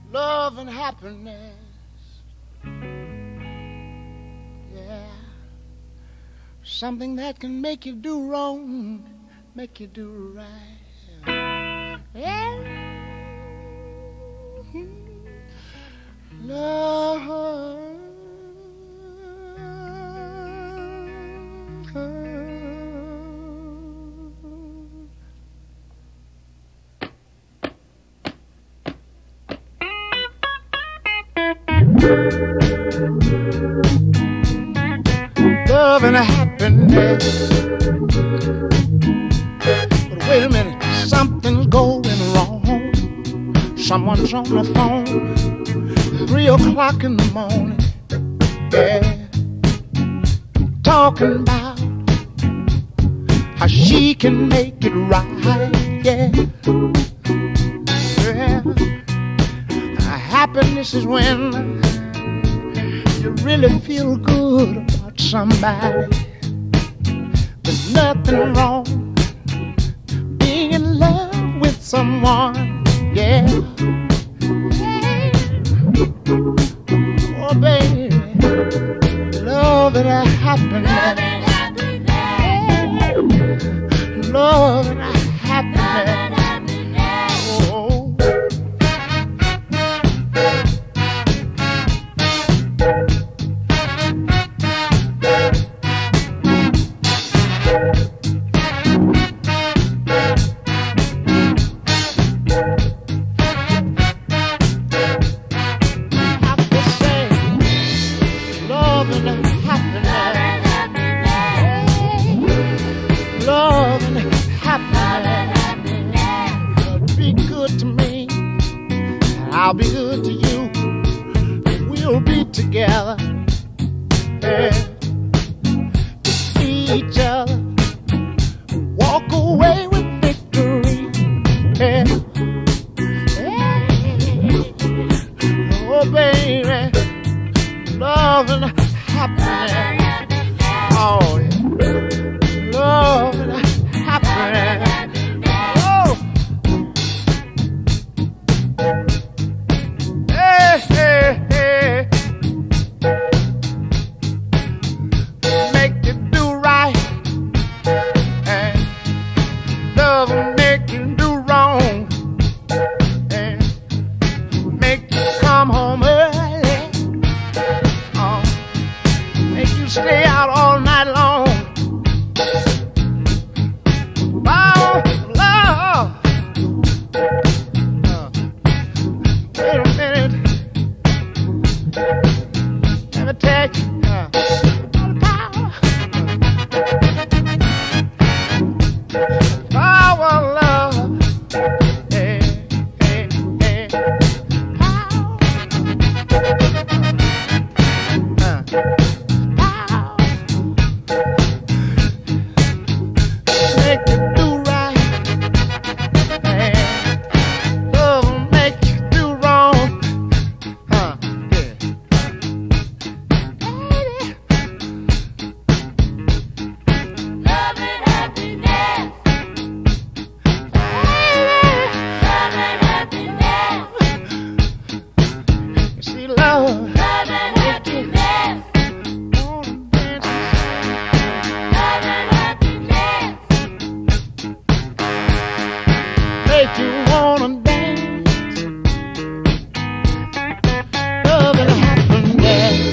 love and happiness. Yeah, something that can make you do wrong, make you do right. Yeah, love. Love and happiness. But wait a minute, something's going wrong. Someone's on the phone, 3 o'clock in the morning. Yeah, talking about how she can make it right. Yeah, yeah. Happiness is when you really feel good about somebody. There's nothing wrong being in love with someone. Yeah. Oh, baby, love and happiness. Love and happiness. Oh. I'll be good to you. We'll be together. Yeah. To see each other, walk away with victory. Yeah. Yeah. Oh, baby, love and happiness. Oh, yeah. Love and happiness. Stay out all night long. Oh, love. Wait a minute. Let me take power, love. Hey, hey, hey. Make you do right, and love will make you do wrong. Yeah. Love and happiness. Love and happiness. You see, love. Love and happiness. Make you wanna dance. Love and happiness.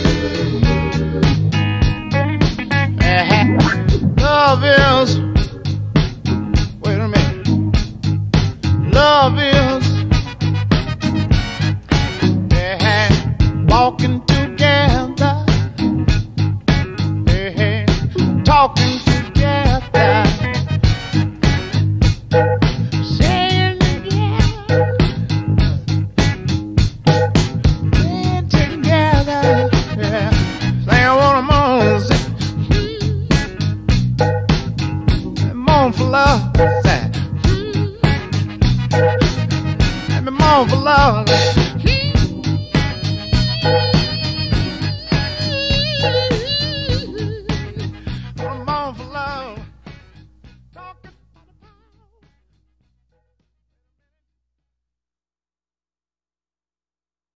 Love is, wait a minute. Love is walking together, talking together. For love, let me moan for love.